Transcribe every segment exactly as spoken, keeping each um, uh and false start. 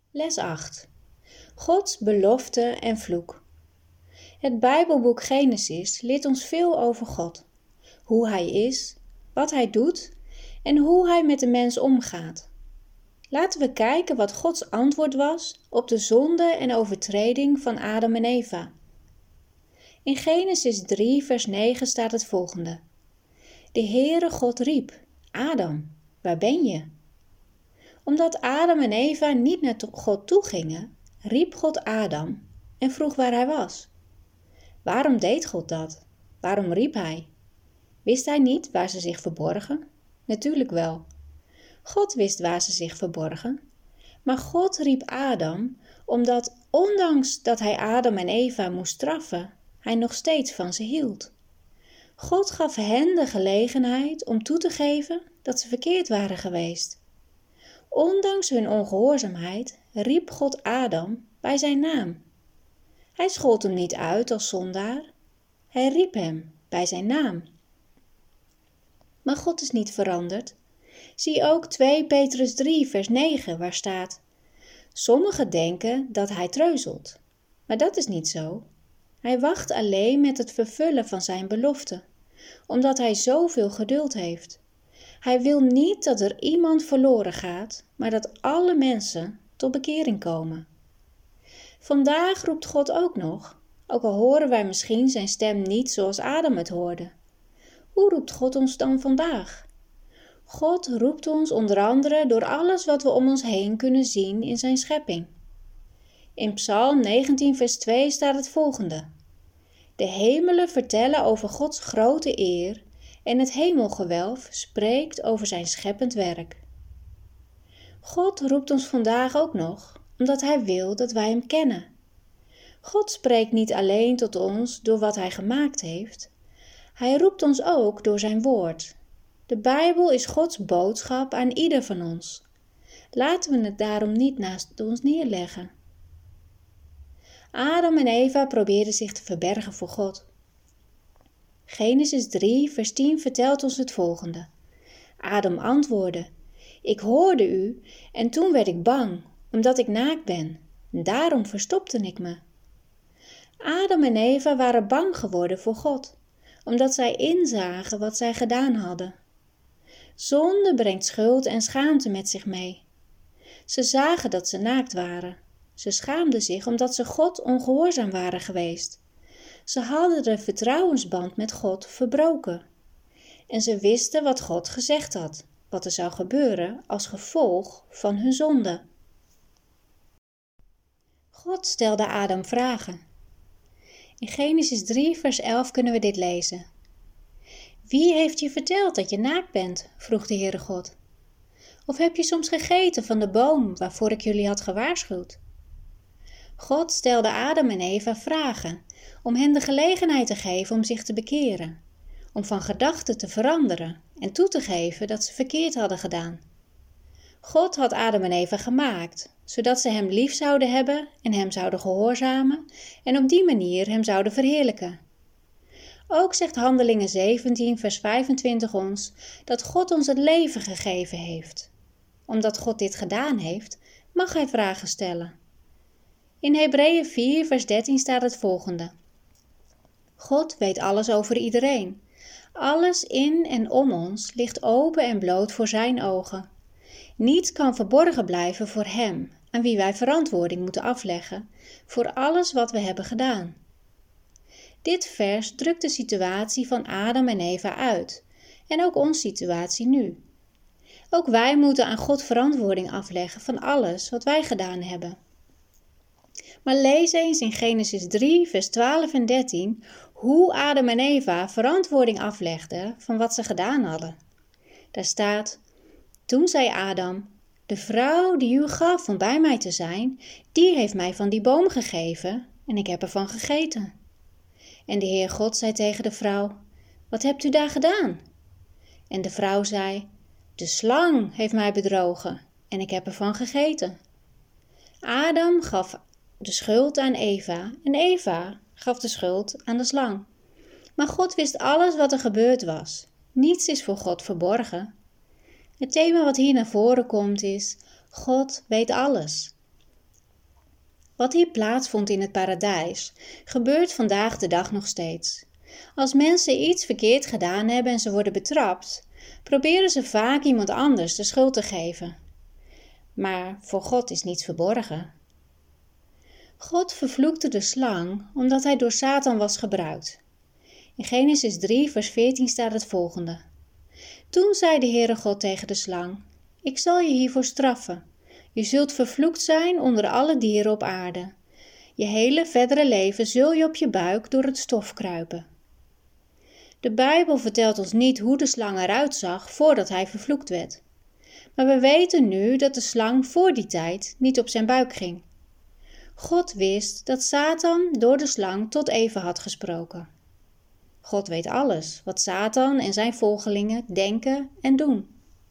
Les acht. Gods belofte en vloek. Het Bijbelboek Genesis leert ons veel over God. Hoe Hij is, wat Hij doet en hoe Hij met de mens omgaat. Laten we kijken wat Gods antwoord was op de zonde en overtreding van Adam en Eva. In Genesis drie vers negen staat het volgende. De Heere God riep, Adam, waar ben je? Omdat Adam en Eva niet naar God toe gingen, riep God Adam en vroeg waar hij was. Waarom deed God dat? Waarom riep hij? Wist hij niet waar ze zich verborgen? Natuurlijk wel. God wist waar ze zich verborgen. Maar God riep Adam omdat, ondanks dat hij Adam en Eva moest straffen, hij nog steeds van ze hield. God gaf hen de gelegenheid om toe te geven dat ze verkeerd waren geweest. Ondanks hun ongehoorzaamheid riep God Adam bij zijn naam. Hij schold hem niet uit als zondaar. Hij riep hem bij zijn naam. Maar God is niet veranderd. Zie ook twee Petrus drie vers negen waar staat: sommigen denken dat hij treuzelt, maar dat is niet zo. Hij wacht alleen met het vervullen van zijn belofte, omdat hij zoveel geduld heeft. Hij wil niet dat er iemand verloren gaat, maar dat alle mensen tot bekering komen. Vandaag roept God ook nog, ook al horen wij misschien zijn stem niet zoals Adam het hoorde. Hoe roept God ons dan vandaag? God roept ons onder andere door alles wat we om ons heen kunnen zien in zijn schepping. In Psalm negentien vers twee staat het volgende. De hemelen vertellen over Gods grote eer en het hemelgewelf spreekt over zijn scheppend werk. God roept ons vandaag ook nog, omdat hij wil dat wij hem kennen. God spreekt niet alleen tot ons door wat hij gemaakt heeft. Hij roept ons ook door zijn woord. De Bijbel is Gods boodschap aan ieder van ons. Laten we het daarom niet naast ons neerleggen. Adam en Eva probeerden zich te verbergen voor God. Genesis drie vers tien vertelt ons het volgende. Adam antwoordde, ik hoorde u en toen werd ik bang, omdat ik naakt ben. Daarom verstopte ik me. Adam en Eva waren bang geworden voor God, omdat zij inzagen wat zij gedaan hadden. Zonde brengt schuld en schaamte met zich mee. Ze zagen dat ze naakt waren. Ze schaamden zich omdat ze God ongehoorzaam waren geweest. Ze hadden de vertrouwensband met God verbroken. En ze wisten wat God gezegd had, wat er zou gebeuren als gevolg van hun zonde. God stelde Adam vragen. In Genesis drie vers elf kunnen we dit lezen. Wie heeft je verteld dat je naakt bent? Vroeg de Heere God. Of heb je soms gegeten van de boom waarvoor ik jullie had gewaarschuwd? God stelde Adam en Eva vragen om hen de gelegenheid te geven om zich te bekeren, om van gedachten te veranderen en toe te geven dat ze verkeerd hadden gedaan. God had Adam en Eva gemaakt, zodat ze hem lief zouden hebben en hem zouden gehoorzamen en op die manier hem zouden verheerlijken. Ook zegt Handelingen zeventien vers vijfentwintig ons dat God ons het leven gegeven heeft. Omdat God dit gedaan heeft, mag hij vragen stellen. In Hebreeën vier vers dertien staat het volgende. God weet alles over iedereen. Alles in en om ons ligt open en bloot voor zijn ogen. Niets kan verborgen blijven voor hem, aan wie wij verantwoording moeten afleggen voor alles wat we hebben gedaan. Dit vers drukt de situatie van Adam en Eva uit en ook onze situatie nu. Ook wij moeten aan God verantwoording afleggen van alles wat wij gedaan hebben. Maar lees eens in Genesis drie vers twaalf en dertien hoe Adam en Eva verantwoording aflegden van wat ze gedaan hadden. Daar staat, toen zei Adam, de vrouw die u gaf om bij mij te zijn, die heeft mij van die boom gegeven en ik heb ervan gegeten. En de Heer God zei tegen de vrouw, wat hebt u daar gedaan? En de vrouw zei, de slang heeft mij bedrogen en ik heb ervan gegeten. Adam gaf de schuld aan Eva en Eva gaf de schuld aan de slang. Maar God wist alles wat er gebeurd was. Niets is voor God verborgen. Het thema wat hier naar voren komt is, God weet alles. Wat hier plaatsvond in het paradijs, gebeurt vandaag de dag nog steeds. Als mensen iets verkeerd gedaan hebben en ze worden betrapt, proberen ze vaak iemand anders de schuld te geven. Maar voor God is niets verborgen. God vervloekte de slang omdat hij door Satan was gebruikt. In Genesis drie vers veertien staat het volgende. Toen zei de Heere God tegen de slang: Ik zal je hiervoor straffen. Je zult vervloekt zijn onder alle dieren op aarde. Je hele verdere leven zul je op je buik door het stof kruipen. De Bijbel vertelt ons niet hoe de slang eruit zag voordat hij vervloekt werd. Maar we weten nu dat de slang voor die tijd niet op zijn buik ging. God wist dat Satan door de slang tot Eva had gesproken. God weet alles wat Satan en zijn volgelingen denken en doen.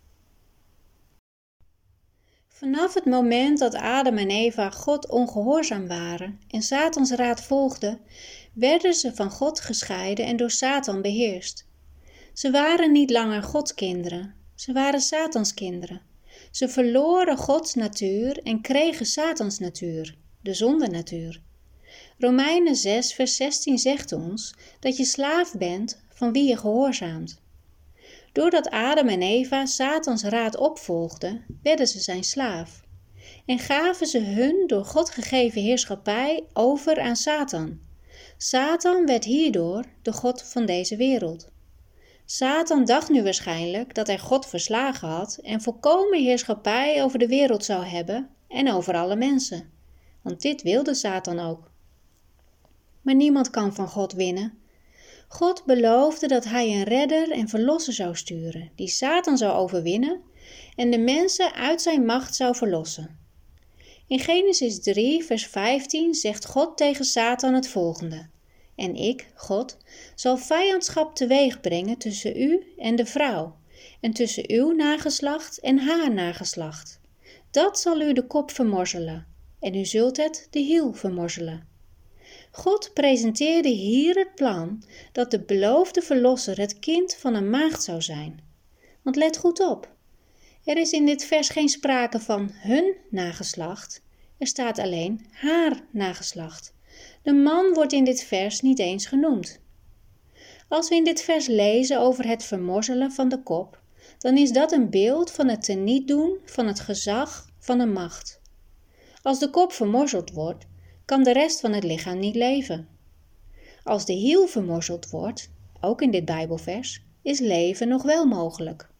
Vanaf het moment dat Adam en Eva God ongehoorzaam waren en Satans raad volgden, werden ze van God gescheiden en door Satan beheerst. Ze waren niet langer Gods kinderen, ze waren Satans kinderen. Ze verloren Gods natuur en kregen Satans natuur, de zondenatuur. Romeinen zes vers zestien zegt ons dat je slaaf bent van wie je gehoorzaamt. Doordat Adam en Eva Satans raad opvolgden, werden ze zijn slaaf en gaven ze hun door God gegeven heerschappij over aan Satan. Satan werd hierdoor de god van deze wereld. Satan dacht nu waarschijnlijk dat hij God verslagen had en volkomen heerschappij over de wereld zou hebben en over alle mensen. Want dit wilde Satan ook. Maar niemand kan van God winnen. God beloofde dat hij een redder en verlosser zou sturen, die Satan zou overwinnen en de mensen uit zijn macht zou verlossen. In Genesis drie vers vijftien zegt God tegen Satan het volgende. En ik, God, zal vijandschap teweeg brengen tussen u en de vrouw, en tussen uw nageslacht en haar nageslacht. Dat zal u de kop vermorzelen, en u zult het de hiel vermorzelen. God presenteerde hier het plan dat de beloofde verlosser het kind van een maagd zou zijn. Want let goed op, er is in dit vers geen sprake van hun nageslacht, er staat alleen haar nageslacht. De man wordt in dit vers niet eens genoemd. Als we in dit vers lezen over het vermorzelen van de kop, dan is dat een beeld van het tenietdoen van het gezag van een macht. Als de kop vermorzeld wordt, kan de rest van het lichaam niet leven. Als de hiel vermorzeld wordt, ook in dit Bijbelvers, is leven nog wel mogelijk.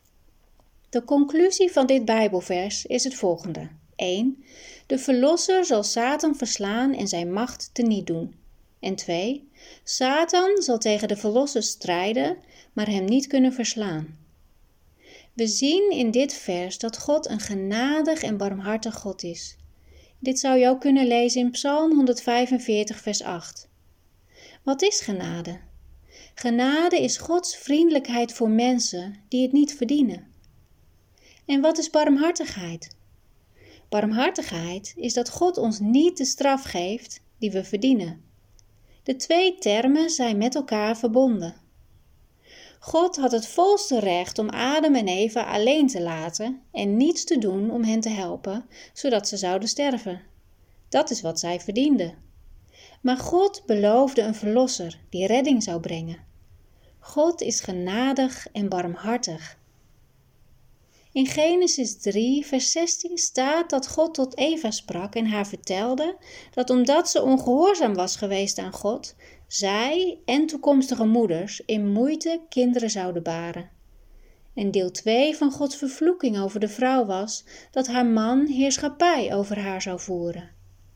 De conclusie van dit Bijbelvers is het volgende. één. De verlosser zal Satan verslaan en zijn macht teniet doen. En twee. Satan zal tegen de verlosser strijden, maar hem niet kunnen verslaan. We zien in dit vers dat God een genadig en barmhartig God is. Dit zou je ook kunnen lezen in Psalm honderdvijfenveertig vers acht. Wat is genade? Genade is Gods vriendelijkheid voor mensen die het niet verdienen. En wat is barmhartigheid? Barmhartigheid is dat God ons niet de straf geeft die we verdienen. De twee termen zijn met elkaar verbonden. God had het volste recht om Adam en Eva alleen te laten en niets te doen om hen te helpen, zodat ze zouden sterven. Dat is wat zij verdienden. Maar God beloofde een verlosser die redding zou brengen. God is genadig en barmhartig. In Genesis drie vers zestien staat dat God tot Eva sprak en haar vertelde dat omdat ze ongehoorzaam was geweest aan God, zij en toekomstige moeders in moeite kinderen zouden baren. En deel twee van Gods vervloeking over de vrouw was dat haar man heerschappij over haar zou voeren.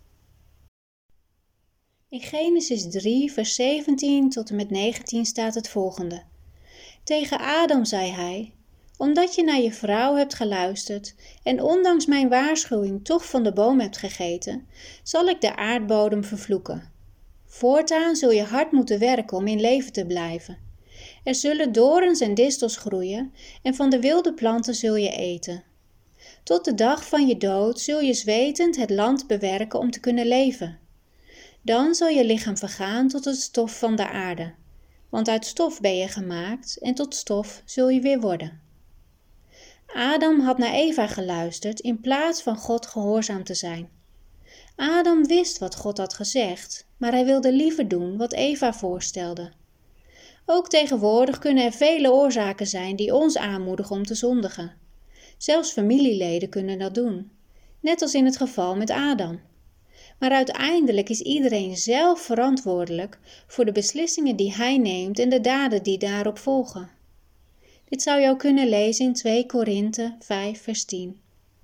In Genesis drie vers zeventien tot en met negentien staat het volgende. Tegen Adam zei hij: Omdat je naar je vrouw hebt geluisterd en ondanks mijn waarschuwing toch van de boom hebt gegeten, zal ik de aardbodem vervloeken. Voortaan zul je hard moeten werken om in leven te blijven. Er zullen dorens en distels groeien en van de wilde planten zul je eten. Tot de dag van je dood zul je zwetend het land bewerken om te kunnen leven. Dan zal je lichaam vergaan tot het stof van de aarde, want uit stof ben je gemaakt en tot stof zul je weer worden. Adam had naar Eva geluisterd in plaats van God gehoorzaam te zijn. Adam wist wat God had gezegd, maar hij wilde liever doen wat Eva voorstelde. Ook tegenwoordig kunnen er vele oorzaken zijn die ons aanmoedigen om te zondigen. Zelfs familieleden kunnen dat doen, net als in het geval met Adam. Maar uiteindelijk is iedereen zelf verantwoordelijk voor de beslissingen die hij neemt en de daden die daarop volgen. Dit zou je ook kunnen lezen in twee Korinthe vijf vers tien.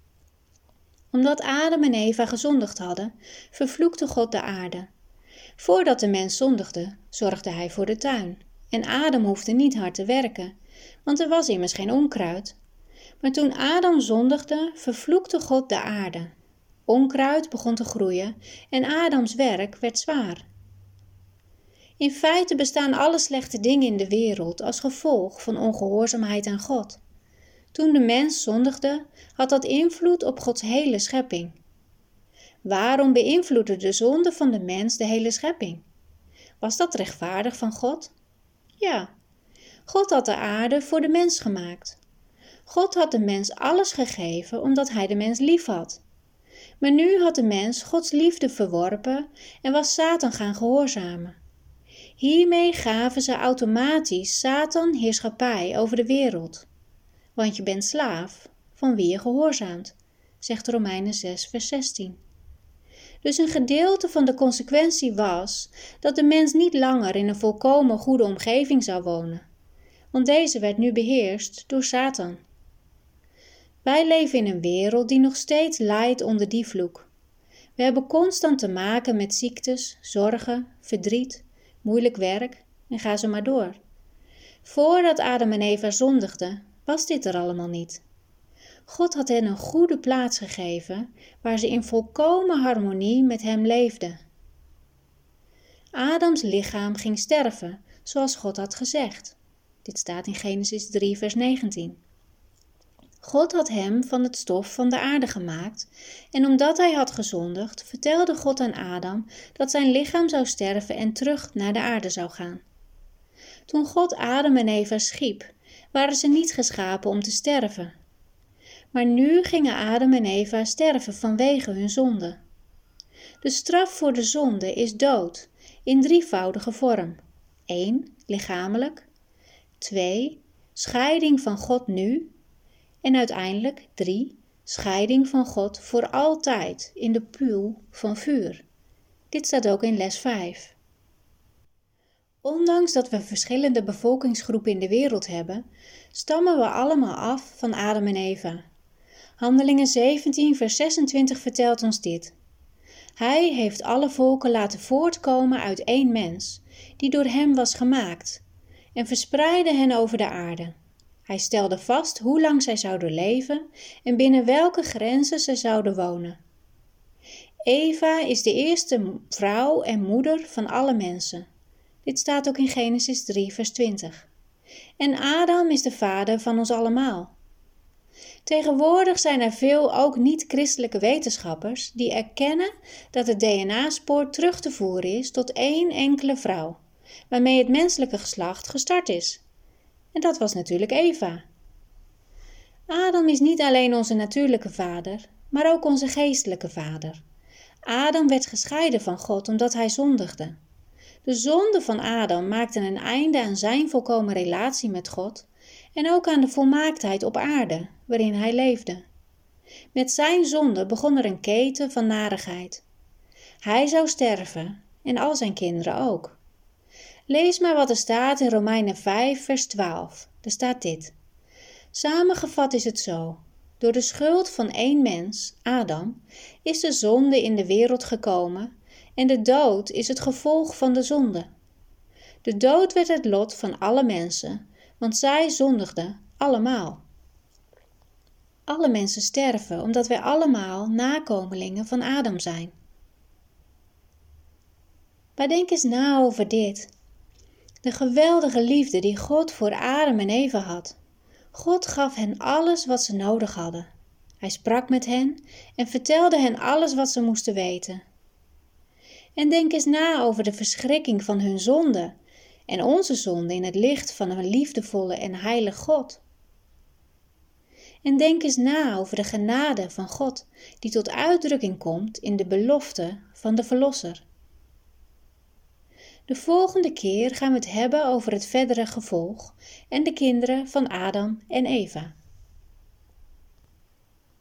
Omdat Adam en Eva gezondigd hadden, vervloekte God de aarde. Voordat de mens zondigde, zorgde hij voor de tuin. En Adam hoefde niet hard te werken, want er was immers geen onkruid. Maar toen Adam zondigde, vervloekte God de aarde. Onkruid begon te groeien en Adams werk werd zwaar. In feite bestaan alle slechte dingen in de wereld als gevolg van ongehoorzaamheid aan God. Toen de mens zondigde, had dat invloed op Gods hele schepping. Waarom beïnvloedde de zonde van de mens de hele schepping? Was dat rechtvaardig van God? Ja, God had de aarde voor de mens gemaakt. God had de mens alles gegeven omdat hij de mens lief had. Maar nu had de mens Gods liefde verworpen en was Satan gaan gehoorzamen. Hiermee gaven ze automatisch Satan heerschappij over de wereld. Want je bent slaaf van wie je gehoorzaamt, zegt Romeinen zes vers zestien. Dus een gedeelte van de consequentie was dat de mens niet langer in een volkomen goede omgeving zou wonen. Want deze werd nu beheerst door Satan. Wij leven in een wereld die nog steeds lijdt onder die vloek. We hebben constant te maken met ziektes, zorgen, verdriet, moeilijk werk en ga zo maar door. Voordat Adam en Eva zondigden, was dit er allemaal niet. God had hen een goede plaats gegeven waar ze in volkomen harmonie met hem leefden. Adams lichaam ging sterven, zoals God had gezegd. Dit staat in Genesis drie vers negentien. God had hem van het stof van de aarde gemaakt en omdat hij had gezondigd, vertelde God aan Adam dat zijn lichaam zou sterven en terug naar de aarde zou gaan. Toen God Adam en Eva schiep, waren ze niet geschapen om te sterven. Maar nu gingen Adam en Eva sterven vanwege hun zonde. De straf voor de zonde is dood, in drievoudige vorm. één. Lichamelijk. twee. Scheiding van God nu. En uiteindelijk drie. Scheiding van God voor altijd in de poel van vuur. Dit staat ook in les vijf. Ondanks dat we verschillende bevolkingsgroepen in de wereld hebben, stammen we allemaal af van Adam en Eva. Handelingen zeventien vers zesentwintig vertelt ons dit. Hij heeft alle volken laten voortkomen uit één mens, die door hem was gemaakt, en verspreidde hen over de aarde. Hij stelde vast hoe lang zij zouden leven en binnen welke grenzen zij zouden wonen. Eva is de eerste vrouw en moeder van alle mensen. Dit staat ook in Genesis drie vers twintig. En Adam is de vader van ons allemaal. Tegenwoordig zijn er veel ook niet-christelijke wetenschappers die erkennen dat het D N A-spoor terug te voeren is tot één enkele vrouw, waarmee het menselijke geslacht gestart is. En dat was natuurlijk Eva. Adam is niet alleen onze natuurlijke vader, maar ook onze geestelijke vader. Adam werd gescheiden van God omdat hij zondigde. De zonde van Adam maakte een einde aan zijn volkomen relatie met God en ook aan de volmaaktheid op aarde waarin hij leefde. Met zijn zonde begon er een keten van narigheid. Hij zou sterven en al zijn kinderen ook. Lees maar wat er staat in Romeinen vijf vers twaalf. Er staat dit. Samengevat is het zo. Door de schuld van één mens, Adam, is de zonde in de wereld gekomen en de dood is het gevolg van de zonde. De dood werd het lot van alle mensen, want zij zondigden allemaal. Alle mensen sterven omdat wij allemaal nakomelingen van Adam zijn. Maar denk eens na over dit. De geweldige liefde die God voor Adam en Eva had. God gaf hen alles wat ze nodig hadden. Hij sprak met hen en vertelde hen alles wat ze moesten weten. En denk eens na over de verschrikking van hun zonde en onze zonde in het licht van een liefdevolle en heilig God. En denk eens na over de genade van God die tot uitdrukking komt in de belofte van de Verlosser. De volgende keer gaan we het hebben over het verdere gevolg en de kinderen van Adam en Eva.